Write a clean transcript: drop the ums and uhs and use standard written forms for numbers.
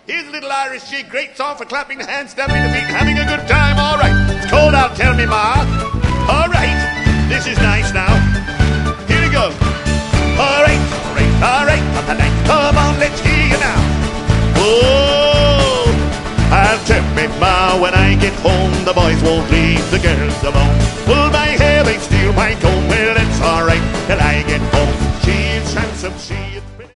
Here's a little Irish jig, great song for clapping the hands, stamping the feet, and having a good time. All right, it's cold out, tell me, Ma. All right, this is nice now. Here we go. All right, all right, all right, come on, let's hear you now. Oh, I'll tell me, Ma, when I get home, the boys won't leave the girls alone. Pull back